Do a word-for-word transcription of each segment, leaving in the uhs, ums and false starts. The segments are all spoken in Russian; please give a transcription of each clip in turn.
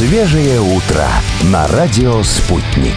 Свежее утро на радио «Спутник».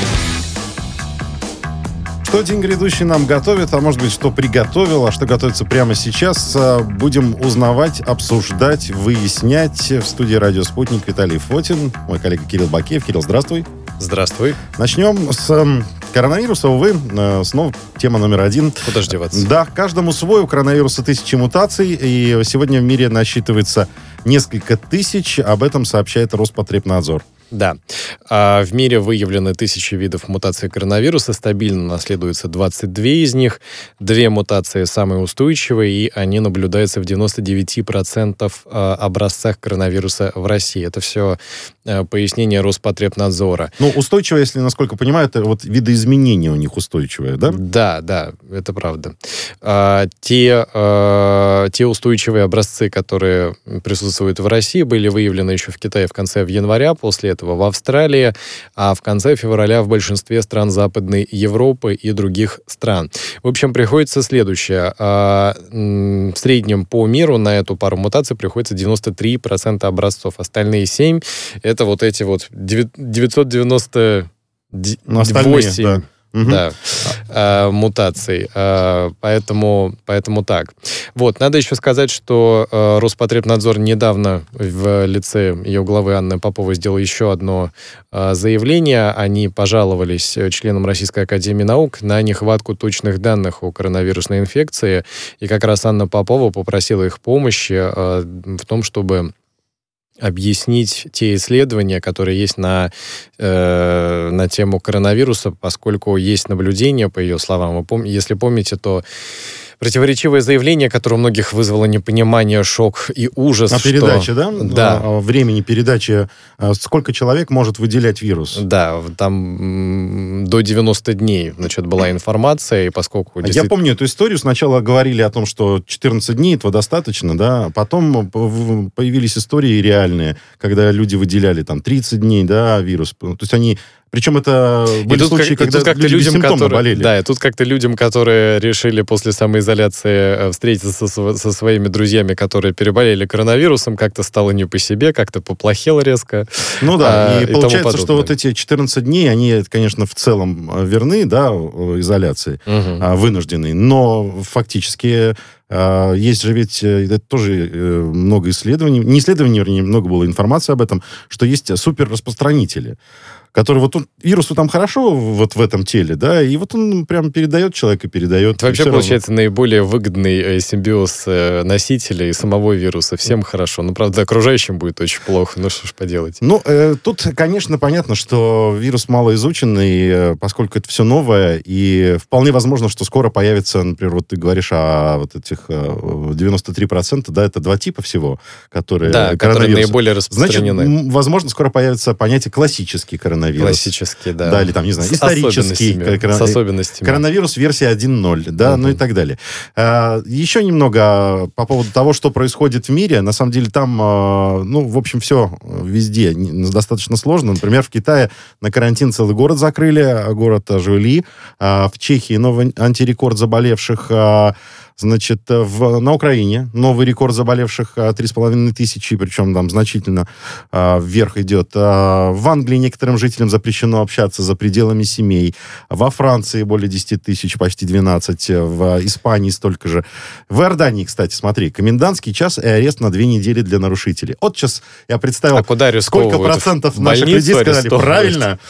Что день грядущий нам готовит, а может быть, что приготовил, а что готовится прямо сейчас, будем узнавать, обсуждать, выяснять. В студии «Радио Спутник» Виталий Фотин, мой коллега Кирилл Бакеев. Кирилл, здравствуй. Здравствуй. Начнем с коронавируса, увы, снова тема номер один. Куда ж деваться? Да, каждому свой, у коронавируса тысячи мутаций, и сегодня в мире насчитывается несколько тысяч, об этом сообщает Роспотребнадзор. Да. А в мире выявлены тысячи видов мутаций коронавируса. Стабильно наследуется двадцать две из них. Две мутации самые устойчивые, и они наблюдаются в девяносто девять процентов образцах коронавируса в России. Это все пояснение Роспотребнадзора. Ну, устойчивые, если, насколько понимаю, это вот видоизменения у них устойчивые, да? Да, да, это правда. А, те, а, те устойчивые образцы, которые присутствуют в России, были выявлены еще в Китае в конце января, после этого в Австралии, а в конце февраля в большинстве стран Западной Европы и других стран. В общем, приходится следующее. А, в среднем по миру на эту пару мутаций приходится девяносто три процента образцов. Остальные семь — это вот эти вот девятьсот девяносто восемь... Да. Угу. Да, э, мутаций. Э, поэтому, поэтому так. Вот, надо еще сказать, что э, Роспотребнадзор недавно в лице ее главы Анны Поповой сделал еще одно э, заявление. Они пожаловались членам Российской академии наук на нехватку точных данных о коронавирусной инфекции. И как раз Анна Попова попросила их помощи э, в том, чтобы объяснить те исследования, которые есть на, э, на тему коронавируса, поскольку есть наблюдения, по ее словам. Вы пом- если помните, то противоречивое заявление, которое у многих вызвало непонимание, шок и ужас. О передаче, что... да? Да. О времени передачи. Сколько человек может выделять вирус? Да, там до девяноста дней, значит, была информация, и поскольку... Действительно... Я помню эту историю. Сначала говорили о том, что четырнадцать дней этого достаточно, да, потом появились истории реальные, когда люди выделяли там тридцать дней, да, вирус. То есть они... Причем это были тут случаи, как, когда как-то люди людям, бессимптомно которые, болели. Да, и тут как-то людям, которые решили после самоизоляции встретиться со, со своими друзьями, которые переболели коронавирусом, как-то стало не по себе, как-то поплохело резко. Ну да, а, и, и получается, что вот эти четырнадцать дней, они, конечно, в целом верны, да, изоляции, угу. вынужденной, но фактически... Есть же ведь, это тоже много исследований, не исследований, вернее, много было информации об этом, что есть суперраспространители, которые вот он, вирусу там хорошо вот в этом теле, да, и вот он прям передает человека, передает. Это вообще получается равно наиболее выгодный симбиоз носителя и самого вируса. Всем хорошо. Ну, правда, окружающим будет очень плохо. Ну, что ж поделать. Ну, э, тут, конечно, понятно, что вирус малоизученный, поскольку это все новое, и вполне возможно, что скоро появится, например, вот ты говоришь о вот этих девяносто три процента, да, это два типа всего, которые... Да, которые наиболее распространены. Значит, возможно, скоро появится понятие классический коронавирус. Классический, да. Да, или там, не знаю, с исторический. Особенностями, с особенностями. Коронавирус версия один ноль, да, uh-huh. ну и так далее. А, еще немного по поводу того, что происходит в мире. На самом деле там, а, ну, в общем, все везде достаточно сложно. Например, в Китае на карантин целый город закрыли, город Жули. А, в Чехии новый антирекорд заболевших. А, Значит, в, на Украине новый рекорд заболевших три с половиной тысячи, причем там значительно а, вверх идет. А, в Англии некоторым жителям запрещено общаться за пределами семей. Во Франции более десять тысяч, почти двенадцать. В Испании столько же. В Иордании, кстати, смотри, комендантский час и арест на две недели для нарушителей. Вот сейчас я представил, а куда сколько процентов наших людей сказали правильно.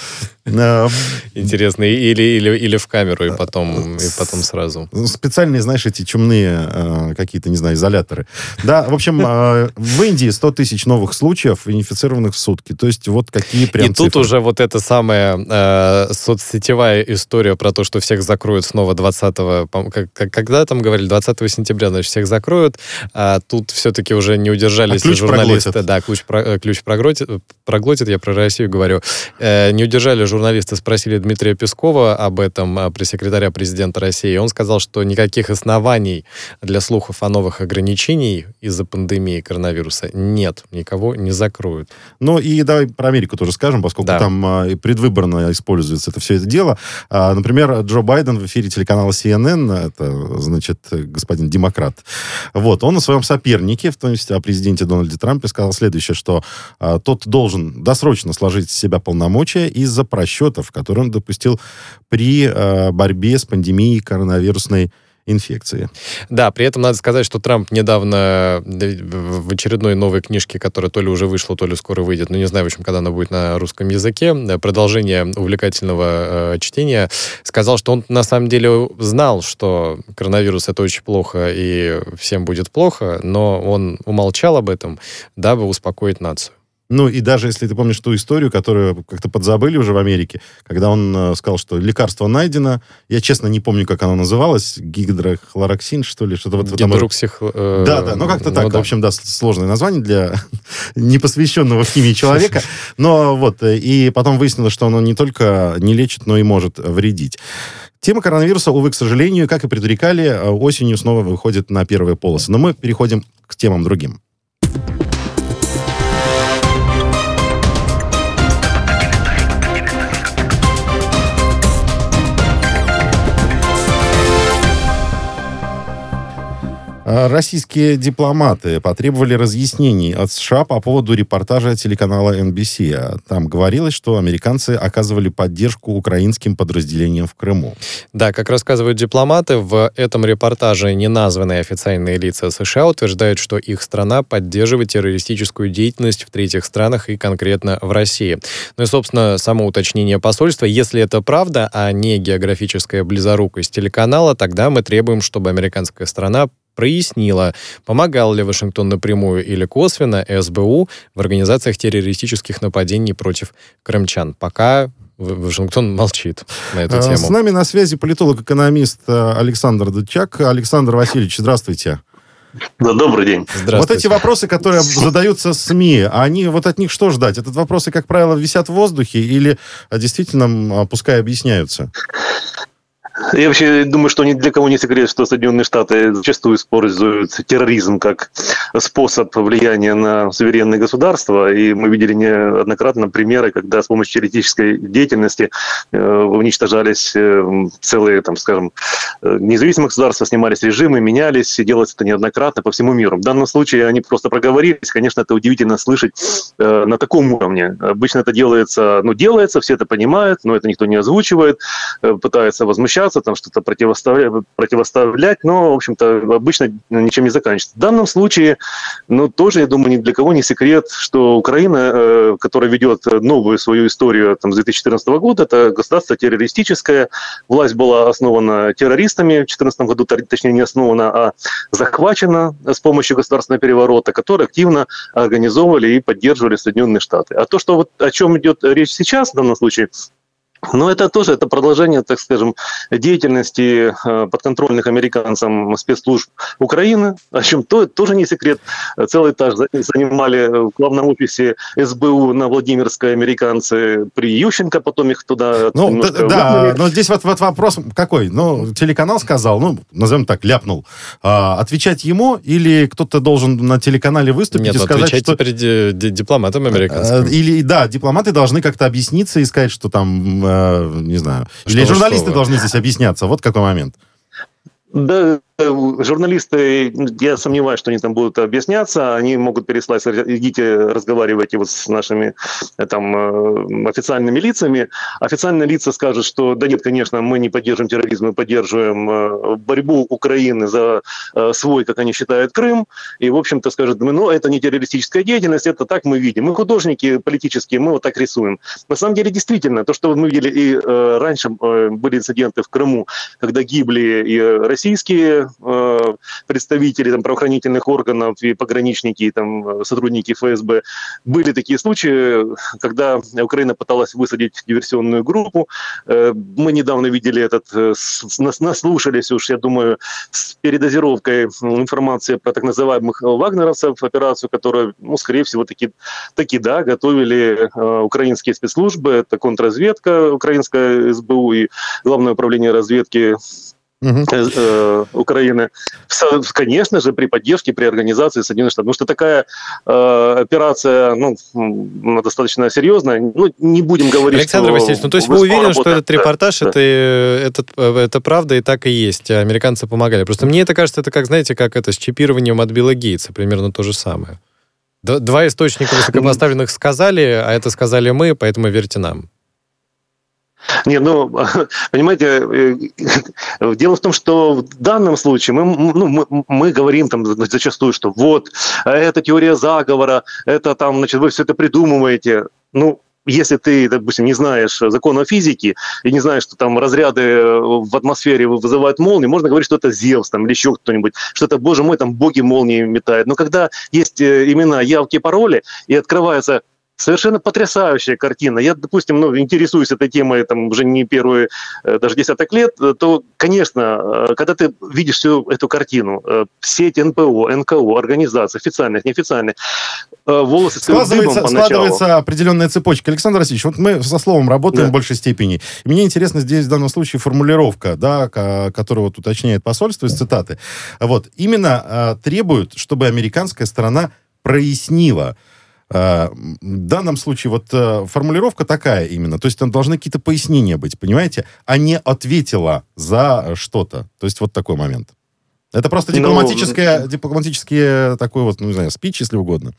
Интересно, или, или, или в камеру, и потом, и потом сразу. Специальные, знаешь, эти чумные э, какие-то, не знаю, изоляторы. Да, в общем, э, в Индии сто тысяч новых случаев, инфицированных в сутки. То есть вот какие прям И тут цифры. уже вот эта самая э, соцсетевая история про то, что всех закроют снова двадцатого... Как, когда там говорили? двадцатого сентября, значит, всех закроют. А тут все-таки уже не удержались а ключ журналисты. Проглотят. Да, ключ, про, ключ проглотит, проглотит, я про Россию говорю. Э, не удержали журналисты, спросили Дмитрия Пескова об этом, пресс-секретаря президента России. Он сказал, что никаких оснований оснований для слухов о новых ограничениях из-за пандемии коронавируса нет. Никого не закроют. Ну и давай про Америку тоже скажем, поскольку да. там а, предвыборно используется это все это дело. А, например, Джо Байден в эфире телеканала си эн эн, это, значит, господин демократ, вот, он о своем сопернике, в том числе о президенте Дональде Трампе, сказал следующее, что а, тот должен досрочно сложить с себя полномочия из-за просчетов, которые он допустил при а, борьбе с пандемией коронавирусной инфекции. Да, при этом надо сказать, что Трамп недавно в очередной новой книжке, которая то ли уже вышла, то ли скоро выйдет, ну не знаю, в общем, когда она будет на русском языке, продолжение увлекательного э, чтения, сказал, что он на самом деле знал, что коронавирус это очень плохо и всем будет плохо, но он умолчал об этом, дабы успокоить нацию. Ну, и даже если ты помнишь ту историю, которую как-то подзабыли уже в Америке, когда он э, сказал, что лекарство найдено, я, честно, не помню, как оно называлось, гидрохлороксин, что ли, что-то вот... Гидроксих... Э, да, да, ну как-то ну, так, да. в общем, да, сложное название для непосвященного в химии человека, но вот, и потом выяснилось, что оно не только не лечит, но и может вредить. Тема коронавируса, увы, к сожалению, как и предрекали, осенью снова выходит на первые полосы, но мы переходим к темам другим. Российские дипломаты потребовали разъяснений от США по поводу репортажа телеканала эн би си. Там говорилось, что американцы оказывали поддержку украинским подразделениям в Крыму. Да, как рассказывают дипломаты, в этом репортаже неназванные официальные лица США утверждают, что их страна поддерживает террористическую деятельность в третьих странах и конкретно в России. Ну и, собственно, само уточнение посольства. Если это правда, а не географическая близорукость телеканала, тогда мы требуем, чтобы американская страна прояснила, помогал ли Вашингтон напрямую или косвенно эс бэ у в организациях террористических нападений против крымчан. Пока Вашингтон молчит на эту тему. С нами на связи политолог-экономист Александр Дудчак. Александр Васильевич, здравствуйте. Да, добрый день. Вот эти вопросы, которые задаются СМИ, они вот от них что ждать? Этот вопросы, как правило, висят в воздухе или действительно пускай объясняются? Я вообще думаю, что ни для кого не секрет, что Соединенные Штаты зачастую используют терроризм как способ влияния на суверенные государства. И мы видели неоднократно примеры, когда с помощью террористической деятельности э, уничтожались э, целые, там, скажем, независимые государства, снимались режимы, менялись, и делалось это неоднократно по всему миру. В данном случае они просто проговорились. Конечно, это удивительно слышать э, на таком уровне. Обычно это делается, ну, делается, все это понимают, но это никто не озвучивает, э, пытаются возмущаться, там что-то противоставлять, противоставлять, но, в общем-то, обычно ничем не заканчивается. В данном случае, ну, тоже, я думаю, ни для кого не секрет, что Украина, э, которая ведет новую свою историю там, с две тысячи четырнадцатого года, это государство террористическое, власть была основана террористами в две тысячи четырнадцатом году, точнее, не основана, а захвачена с помощью государственного переворота, который активно организовывали и поддерживали Соединенные Штаты. А то, что вот о чем идет речь сейчас в данном случае, но это тоже это продолжение, так скажем, деятельности э, подконтрольных американцам спецслужб Украины, о чем то, тоже не секрет. Целый этаж занимали в главном офисе эс бэ у на Владимирской американцы при Ющенко, потом их туда... Ну, да, да, но здесь вот, вот вопрос какой? Ну, телеканал сказал, ну, назовем так, ляпнул. А, отвечать ему или кто-то должен на телеканале выступить Нет, и сказать, отвечать что... теперь дипломатам американским. Или, да, дипломаты должны как-то объясниться и сказать, что там... не знаю. Или что журналисты вы, должны здесь объясняться. Вот какой момент. Да, журналисты, я сомневаюсь, что они там будут объясняться, они могут переслать, идите разговаривайте вот с нашими там официальными лицами. Официальные лица скажут, что да нет, конечно, мы не поддерживаем терроризм, мы поддерживаем борьбу Украины за свой, как они считают, Крым. И, в общем-то, скажут, ну, это не террористическая деятельность, это так мы видим. Мы художники политические, мы вот так рисуем. На самом деле, действительно, то, что мы видели и э, раньше э, были инциденты в Крыму, когда гибли и российские представители там, правоохранительных органов и пограничники, и, там, сотрудники эф эс бэ. Были такие случаи, когда Украина пыталась высадить диверсионную группу. Мы недавно видели этот, наслушались уж, я думаю, с передозировкой информации про так называемых вагнеровцев, операцию, которую, ну, скорее всего, таки, таки да, готовили украинские спецслужбы, это контрразведка украинская эс бэ у и Главное управление разведки Угу. Э, Украины, конечно же, при поддержке, при организации Соединенных Штатов. Потому что такая э, операция, ну, достаточно серьезная. Ну, не будем говорить, Александр что... Васильевич, ну, то есть вы уверены, что этот репортаж, да, это, это, это правда и так и есть? Американцы помогали. Просто мне это кажется, это как, знаете, как это с чипированием от Билла Гейтса. Примерно то же самое. Два источника высокопоставленных сказали, а это сказали мы, поэтому верьте нам. Не, ну, понимаете, дело в том, что в данном случае мы, ну, мы, мы говорим там зачастую, что вот, это теория заговора, это там, значит, вы все это придумываете. Ну, если ты, допустим, не знаешь закона физики и не знаешь, что там разряды в атмосфере вызывают молнии, можно говорить, что это Зевс там, или еще кто-нибудь, что это, боже мой, там боги молнии метают. Но когда есть имена, явки, пароли, и открывается совершенно потрясающая картина. Я, допустим, ну, интересуюсь этой темой там, уже не первые даже десяток лет, то, конечно, когда ты видишь всю эту картину, сеть эн пэ о, эн ка о, организаций, официальных, неофициальных, волосы складывается, складывается определенная цепочка. Александр Васильевич, вот мы со словом работаем, да, в большей степени. И мне интересна здесь в данном случае формулировка, да, которую вот уточняет посольство из цитаты. Вот, именно требуют, чтобы американская сторона прояснила. В данном случае вот формулировка такая именно, то есть там должны какие-то пояснения быть, понимаете, а не ответила за что-то. То есть вот такой момент. Это просто дипломатическое, ну, дипломатический такой вот, ну не знаю, спич, если угодно.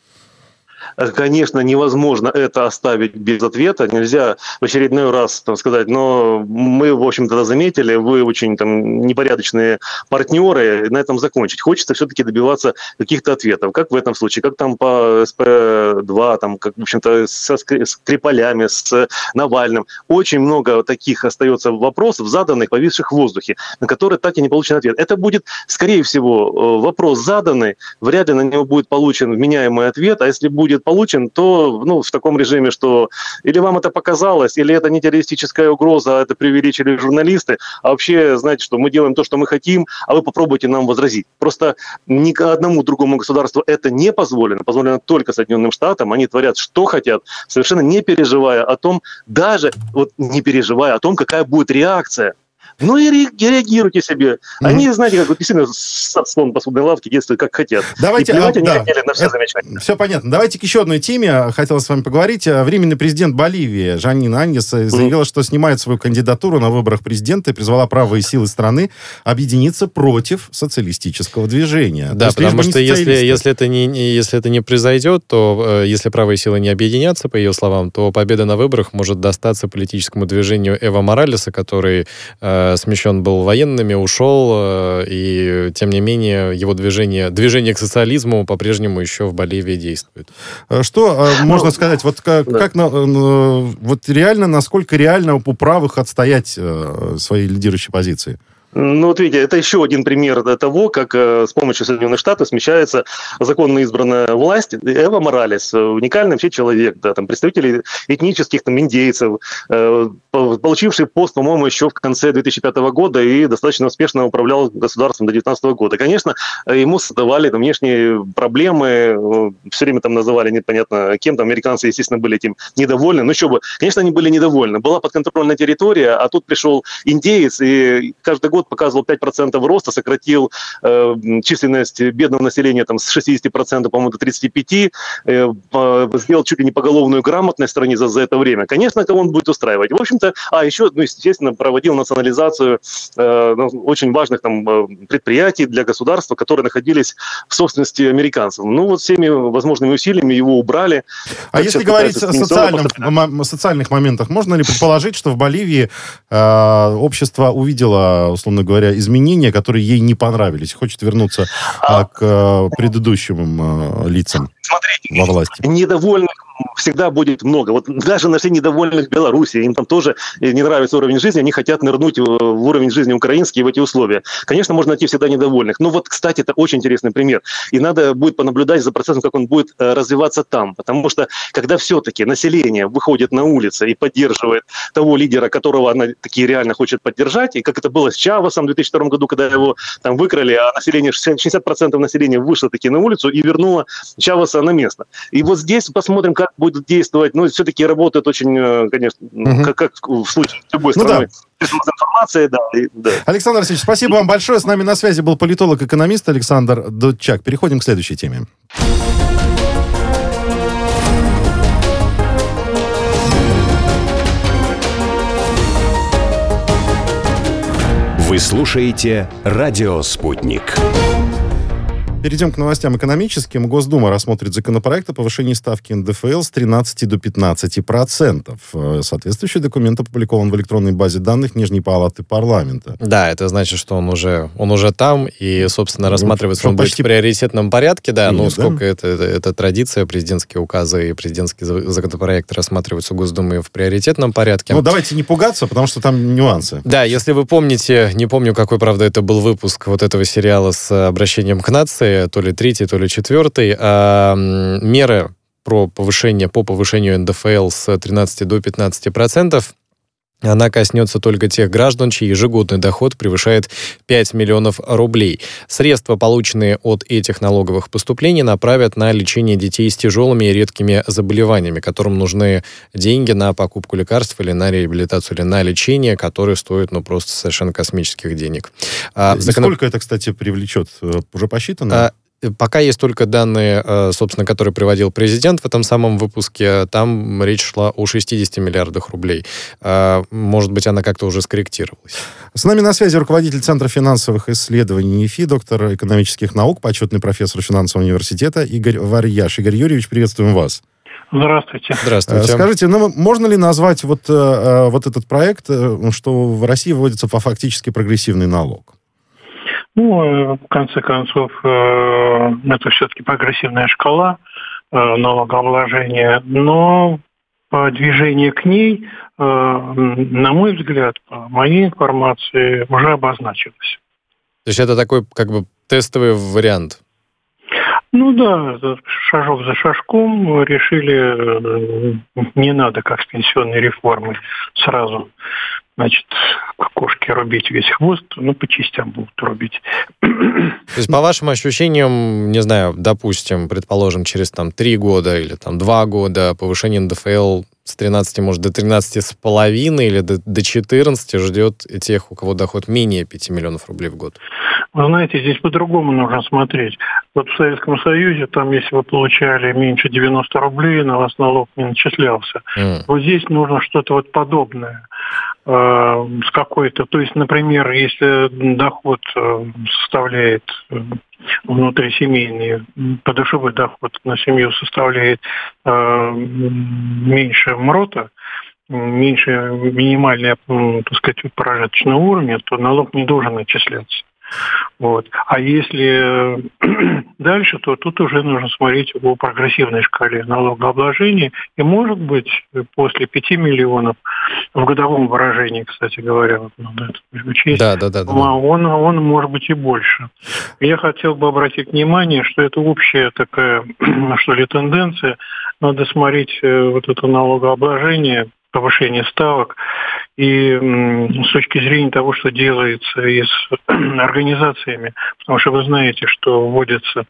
Конечно, невозможно это оставить без ответа. Нельзя в очередной раз там, сказать, но мы, в общем-то, заметили, вы очень там непорядочные партнеры, и на этом закончить. Хочется все-таки добиваться каких-то ответов. Как в этом случае, как там по эс пэ два, там, как, в общем-то, со Скрипалями, с Навальным. Очень много таких остается вопросов, заданных, повисших в воздухе, на которые так и не получен ответ. Это будет, скорее всего, вопрос заданный, вряд ли на него будет получен вменяемый ответ, а если будет получен, то ну, в таком режиме, что или вам это показалось, или это не террористическая угроза, а это преувеличили журналисты, а вообще, знаете, что мы делаем то, что мы хотим, а вы попробуйте нам возразить. Просто ни одному другому государству это не позволено, позволено только Соединенным Штатам, они творят, что хотят, совершенно не переживая о том, даже вот не переживая о том, какая будет реакция. Ну и реагируйте себе. Они, mm-hmm. знаете, как вот действительно слон посудной лавки действуют как хотят. Давайте, и плевать а, они да. хотели на все Это, замечания. Все понятно. Давайте к еще одной теме. Хотел с вами поговорить. Временный президент Боливии Жанин Аньес заявила, mm-hmm. что снимает свою кандидатуру на выборах президента и призвала правые силы страны объединиться против социалистического движения. Да, потому что если, если, это не, если это не произойдет, то если правые силы не объединятся, по ее словам, то победа на выборах может достаться политическому движению Эва Моралеса, который э, смещен был военными, ушел, э, и тем не менее его движение, движение к социализму по-прежнему еще в Боливии действует. Что э, можно ну, сказать, вот как, да. как на, э, вот реально, насколько реально у правых отстоять э, свои лидирующие позиции? Ну, вот видите, это еще один пример того, как э, с помощью Соединенных Штатов смещается законно избранная власть. Эва Моралес, уникальный вообще человек, да, там, представитель этнических там, индейцев, э, получивший пост, по-моему, еще в конце две тысячи пятого года и достаточно успешно управлял государством до две тысячи девятнадцатого года. Конечно, ему создавали там, внешние проблемы, все время там называли непонятно кем, там американцы, естественно, были этим недовольны. Ну, что бы, конечно, они были недовольны. Была подконтрольная территория, а тут пришел индеец, и каждый год показывал пять процентов роста, сократил э, численность бедного населения там, с шестидесяти процентов, по-моему, до тридцати пяти процентов, э, сделал чуть ли не поголовную грамотность в стране за, за это время. Конечно, кого он будет устраивать. В общем-то, а еще, ну, естественно, проводил национализацию э, очень важных там, предприятий для государства, которые находились в собственности американцев. Ну, вот всеми возможными усилиями его убрали. А если говорить о социальном, м- социальных моментах, можно ли предположить, что в Боливии э, общество увидело, условно говоря, изменения, которые ей не понравились, хочет вернуться а, к а, предыдущим а, лицам Смотрите, во власти? Недовольных всегда будет много. Вот даже на все недовольных в Беларуси, им там тоже не нравится уровень жизни, они хотят нырнуть в уровень жизни украинский в эти условия. Конечно, можно найти всегда недовольных. Но вот, кстати, это очень интересный пример. И надо будет понаблюдать за процессом, как он будет развиваться там. Потому что, когда все-таки население выходит на улицы и поддерживает того лидера, которого она таки реально хочет поддержать, и как это было с Чавесом в две тысячи втором году, когда его там выкрали, а население, шестьдесят процентов населения вышло таки на улицу и вернуло Чавеса вернуться на место. И вот здесь посмотрим, как будет действовать. Ну, все-таки работает очень, конечно, угу. как, как в случае с любой страной. Ну, да. Информация, да, и, да. Александр Васильевич, спасибо вам большое. С нами на связи был политолог-экономист Александр Дудчак. Переходим к следующей теме. Вы слушаете «Радио Спутник». Перейдем к новостям экономическим. Госдума рассмотрит законопроект о повышении ставки эн дэ эф эл с тринадцати до пятнадцати процентов. Соответствующий документ опубликован в электронной базе данных Нижней палаты парламента. Да, это значит, что он уже, он уже там, и, собственно, рассматривается ну, он почти... будет в приоритетном порядке. Да, ну, сколько да? это, это, это традиция, президентские указы и президентские законопроекты рассматриваются Госдумой в приоритетном порядке. Ну, давайте не пугаться, потому что там нюансы. Да, если вы помните, не помню, какой, правда, это был выпуск вот этого сериала с обращением к нации, то ли третий, то ли четвертый, а меры про повышение, по повышению эн дэ эф эл с тринадцати до пятнадцати процентов, она коснется только тех граждан, чей ежегодный доход превышает пять миллионов рублей. Средства, полученные от этих налоговых поступлений, направят на лечение детей с тяжелыми и редкими заболеваниями, которым нужны деньги на покупку лекарств или на реабилитацию, или на лечение, которые стоят, ну, просто совершенно космических денег. А, закон... Сколько это, кстати, привлечет? Уже посчитано? А... Пока есть только данные, собственно, которые приводил президент в этом самом выпуске. Там речь шла о шестидесяти миллиардах рублей. Может быть, она как-то уже скорректировалась. С нами на связи руководитель Центра финансовых исследований ИФИ, доктор экономических наук, почетный профессор финансового университета Игорь Варьяш. Игорь Юрьевич, приветствуем вас. Здравствуйте. Здравствуйте. Скажите, ну, можно ли назвать вот, вот этот проект, что в России вводится фактически прогрессивный налог? Ну, в конце концов, это все-таки прогрессивная шкала налогообложения, но движение к ней, на мой взгляд, по моей информации, уже обозначилось. То есть это такой как бы тестовый вариант? Ну да, шажок за шажком решили, не надо, как с пенсионной реформой, сразу, значит, к кошке рубить весь хвост, ну, по частям будут рубить. То есть, по вашим ощущениям, не знаю, допустим, предположим, через там три года или там два года повышение эн дэ эф эл с тринадцати, может, до тринадцати с половиной или до, до четырнадцати ждет тех, у кого доход менее пяти миллионов рублей в год? Вы знаете, здесь по-другому нужно смотреть. Вот в Советском Союзе, там, если вы получали меньше девяноста рублей, на вас налог не начислялся. Mm. Вот здесь нужно что-то вот подобное. Э, с какой-то, то есть, например, если доход составляет внутрисемейный, подушевой доход на семью составляет э, меньше МРОТа, меньше минимального, так сказать, прожиточного уровня, то налог не должен начисляться. Вот. А если дальше, то тут уже нужно смотреть по прогрессивной шкале налогообложения. И, может быть, после пяти миллионов, в годовом выражении, кстати говоря, вот надо это учесть, да, да, да, да. Он, он может быть и больше. Я хотел бы обратить внимание, что это общая такая, что ли, тенденция. Надо смотреть вот это налогообложение, повышение ставок, и с точки зрения того, что делается и с организациями, потому что вы знаете, что вводится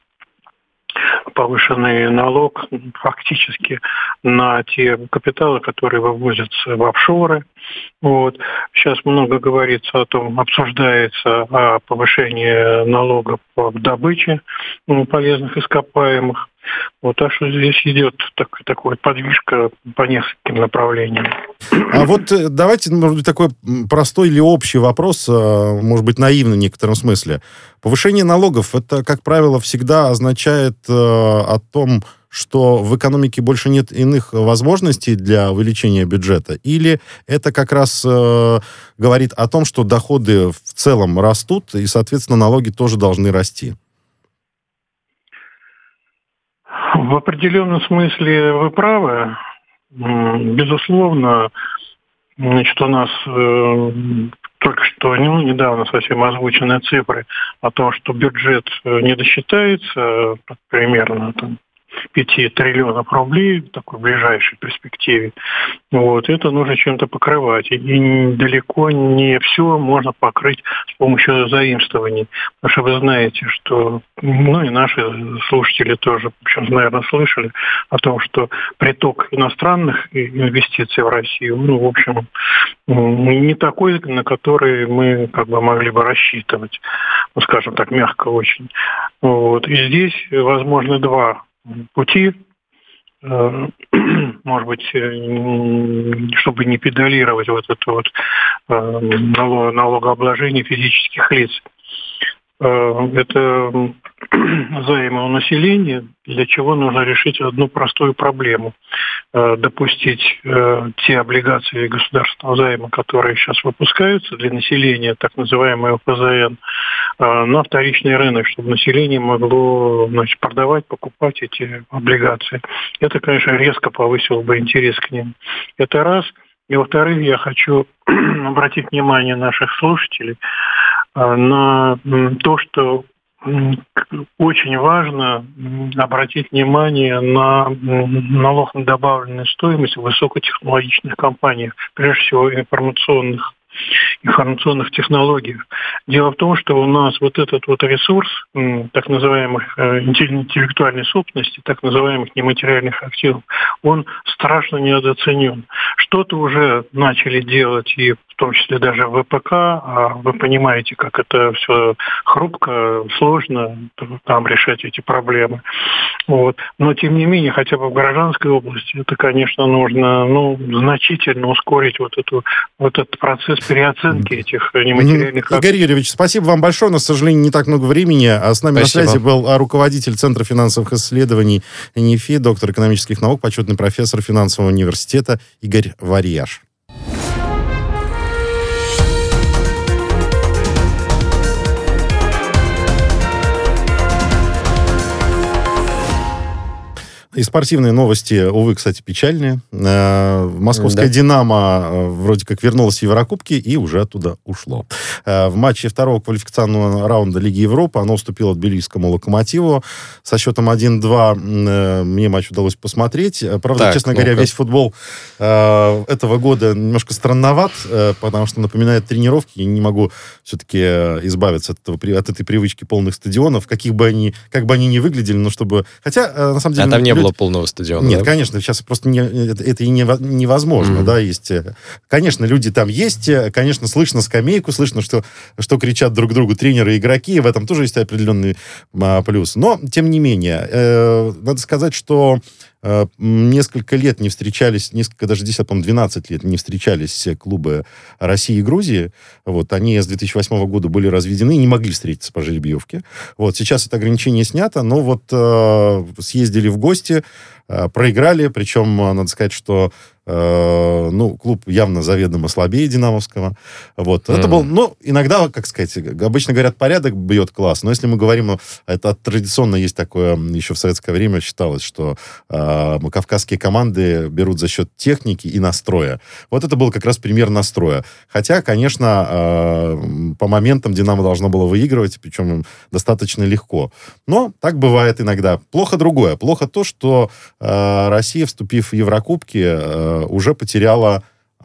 повышенный налог фактически на те капиталы, которые вывозятся в офшоры. Вот. Сейчас много говорится о том, обсуждается о повышении налогов по добыче полезных ископаемых. Вот, так что здесь идет так, такая подвижка по нескольким направлениям. А вот давайте, может быть, такой простой или общий вопрос, может быть, наивный в некотором смысле. Повышение налогов, это, как правило, всегда означает э, о том, что в экономике больше нет иных возможностей для увеличения бюджета? Или это как раз э, говорит о том, что доходы в целом растут, и, соответственно, налоги тоже должны расти? В определенном смысле вы правы. Безусловно, значит, у нас э, только что ну, недавно совсем озвучены цифры о том, что бюджет не досчитается примерно там, пяти триллионов рублей в такой ближайшей перспективе. Вот, это нужно чем-то покрывать. И далеко не все можно покрыть с помощью заимствований. Потому что вы знаете, что, ну и наши слушатели тоже, в общем, наверное, слышали о том, что приток иностранных инвестиций в Россию, ну, в общем, не такой, на который мы как бы могли бы рассчитывать, ну, скажем так, мягко очень. Вот. И здесь возможны два пути. Может быть, чтобы не педалировать вот это вот налогообложение физических лиц. Это займы у населения, для чего нужно решить одну простую проблему. Допустить те облигации государственного займа, которые сейчас выпускаются для населения, так называемые о пэ зэ эн, на вторичный рынок, чтобы население могло, значит, продавать, покупать эти облигации. Это, конечно, резко повысило бы интерес к ним. Это раз. И во-вторых, я хочу обратить внимание наших слушателей на то, что очень важно обратить внимание на налог на добавленную стоимость в высокотехнологичных компаниях, прежде всего информационных информационных технологиях. Дело в том, что у нас вот этот вот ресурс так называемых интеллектуальной собственности, так называемых нематериальных активов, он страшно недооценен. Что-то уже начали делать, и в том числе даже в вэ пэ ка, а вы понимаете, как это все хрупко, сложно там решать эти проблемы. Вот. Но, тем не менее, хотя бы в гражданской области, это, конечно, нужно, ну, значительно ускорить вот, эту, вот этот процесс переоценки этих нематериальных активов. Игорь Юрьевич, спасибо вам большое. У нас, к сожалению, не так много времени. А с нами спасибо. На связи был руководитель Центра финансовых исследований эн и эф и, доктор экономических наук, почетный профессор финансового университета Игорь Варьяш. И спортивные новости, увы, кстати, печальные. Московская да. «Динамо» вроде как вернулась в Еврокубки и уже оттуда ушло. В матче второго квалификационного раунда Лиги Европы оно уступило тбилисскому «Локомотиву». Со счетом один-два мне матч удалось посмотреть. Правда, так, честно ну-ка. говоря, весь футбол этого года немножко странноват, потому что напоминает тренировки. Я не могу все-таки избавиться от, этого, от этой привычки полных стадионов, каких бы они, как бы они ни выглядели, но чтобы... Хотя, на самом деле... А там не было полного стадиона. Нет, да? конечно, сейчас просто не, это, это и не, невозможно, mm-hmm. да, есть. Конечно, люди там есть, конечно, слышно скамейку, слышно, что, что кричат друг другу тренеры и игроки, и в этом тоже есть определенный а, плюс. Но, тем не менее, э, надо сказать, что э, несколько лет не встречались, несколько, даже десять, по-моему, двенадцать лет не встречались клубы России и Грузии. Вот, они с две тысячи восьмого года были разведены и не могли встретиться по жеребьевке. Вот, сейчас это ограничение снято, но вот э, съездили в гости, проиграли, причем, надо сказать, что э, ну, клуб явно заведомо слабее «Динамовского». Вот. Mm. Это был, ну, иногда, как сказать, обычно говорят, порядок бьет класс, но если мы говорим, это традиционно есть такое, еще в советское время считалось, что э, кавказские команды берут за счет техники и настроя. Вот это был как раз пример настроя. Хотя, конечно, э, по моментам «Динамо» должно было выигрывать, причем достаточно легко. Но так бывает иногда. Плохо другое. Плохо то, что Россия, вступив в Еврокубки, уже потеряла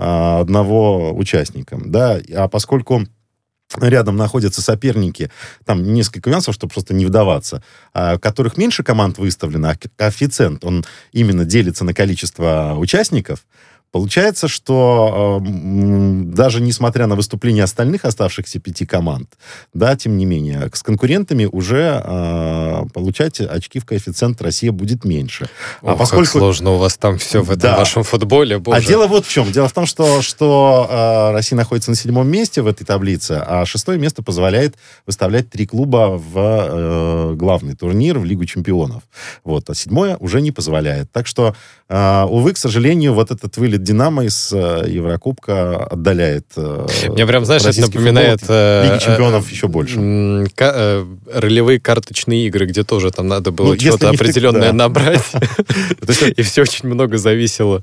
одного участника. Да? А поскольку рядом находятся соперники, там несколько нюансов, чтобы просто не вдаваться, в которых меньше команд выставлено, а коэффициент, он именно делится на количество участников, получается, что э, даже несмотря на выступления остальных оставшихся пяти команд, да, тем не менее, с конкурентами уже э, получать очки в коэффициент Россия будет меньше. Ох, а поскольку... как сложно у вас там все в этом да. вашем футболе, боже. А дело вот в чем. Дело в том, что, что э, Россия находится на седьмом месте в этой таблице, а шестое место позволяет выставлять три клуба в э, главный турнир, в Лигу чемпионов. Вот. А седьмое уже не позволяет. Так что, э, увы, к сожалению, вот этот вылет «Динамо» из э, Еврокубка отдаляет э, Мне прям, знаешь, это напоминает... Э, Лиги чемпионов э, еще больше. Э, э, ролевые карточные игры, где тоже там надо было ну, что-то определенное да. набрать. И все очень много зависело.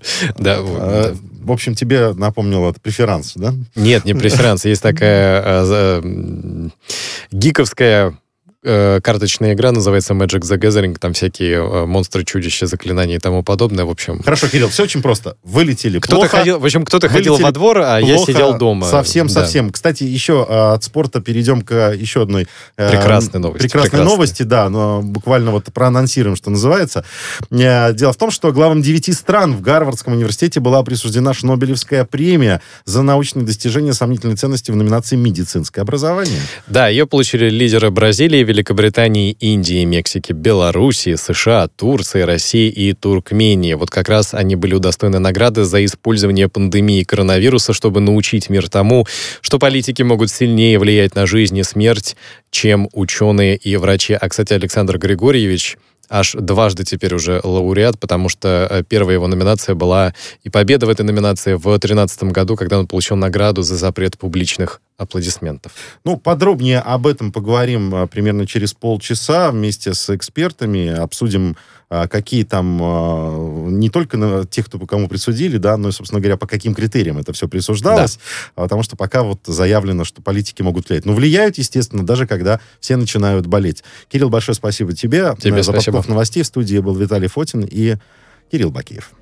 В общем, тебе напомнило преферанс, да? Нет, не преферанс. Есть такая гиковская э, карточная игра, называется Magic the Gathering, там всякие э, монстры, чудища, заклинания и тому подобное, в общем. Хорошо, Кирилл, все очень просто. Вылетели кто-то плохо. Ходил, в общем, кто-то вылетели ходил во двор, а плохо, я сидел дома. Совсем-совсем. Да. Кстати, еще э, от спорта перейдем к еще одной... Э, прекрасной новости. Прекрасной прекрасной. новости, да, но буквально вот проанонсируем, что называется. Э, дело в том, что главам девяти стран в Гарвардском университете была присуждена Шнобелевская премия за научные достижения сомнительной ценности в номинации «Медицинское образование». Да, ее получили лидеры Бразилии, Великобритании, Индии, Мексики, Белоруссии, США, Турции, России и Туркмении. Вот как раз они были удостоены награды за использование пандемии коронавируса, чтобы научить мир тому, что политики могут сильнее влиять на жизнь и смерть, чем ученые и врачи. А, кстати, Александр Григорьевич аж дважды теперь уже лауреат, потому что первая его номинация была и победа в этой номинации в две тысячи тринадцатом году, когда он получил награду за запрет публичных аплодисментов. Ну, подробнее об этом поговорим а, примерно через полчаса вместе с экспертами. Обсудим, а, какие там, а, не только на тех, кто, кому присудили, да, но и, собственно говоря, по каким критериям это все присуждалось. Да. Потому что пока вот заявлено, что политики могут влиять. Но влияют, естественно, даже когда все начинают болеть. Кирилл, большое спасибо тебе. Тебе за спасибо. новостей в студии был Виталий Фотин и Кирилл Бакиев.